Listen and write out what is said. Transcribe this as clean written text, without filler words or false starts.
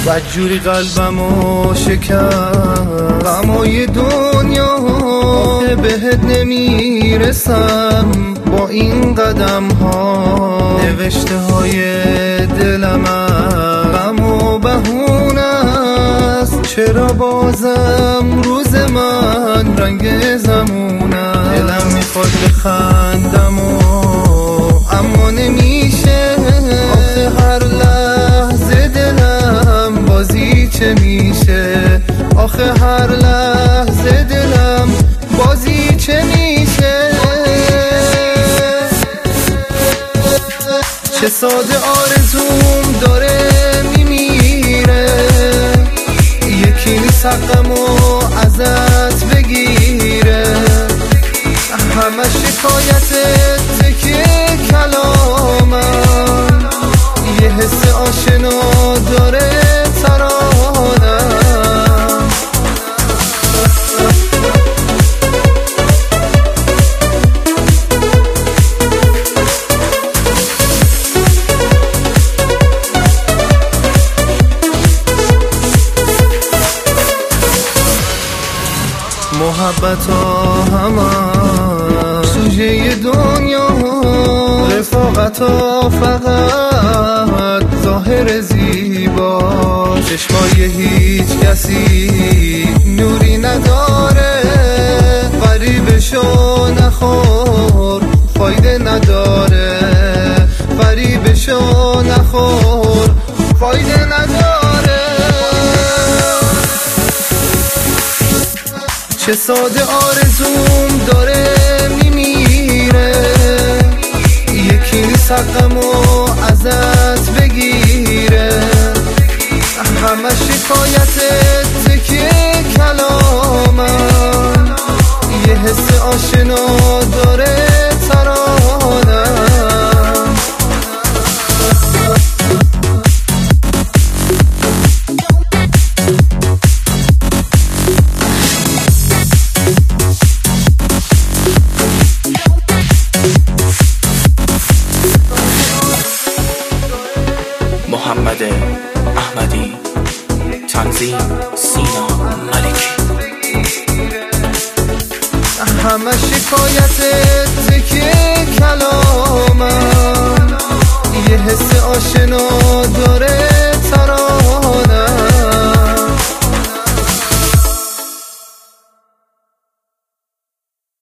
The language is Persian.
بدجوری قلبمو شکن غمای دنیا بهت نمیرسم با این قدم ها نوشته های دلم غم و بهونه است چرا بازم روز من رنگ زمونه دلم میخواد بخندم اما نمیشه آخه هر لحظه دلم بازی چه میشه آخه هر لحظه دلم بازی چه میشه چه ساده آرزوم داره میمیره یکی نیست حقمو ازت بگیره همه شکایتت که کلامم یه حس آشنا داره ترانم محبت ها همه سوژه دنیا رفاقت ها فقط ظاهر زیبا چشمای هیچ کسی نوری نداره غریبشو نخور فایده نداره غریبشو نخور فایده نداره چه ساده آرزوم داره میمیره یکی نیست حقمو ازت بگیره همه شکایتت که کلامم یه حس آشنا داره ترانم محمد احمدی تنظیم سینا ملکی همه شکایتت که کلامم یه حس آشنا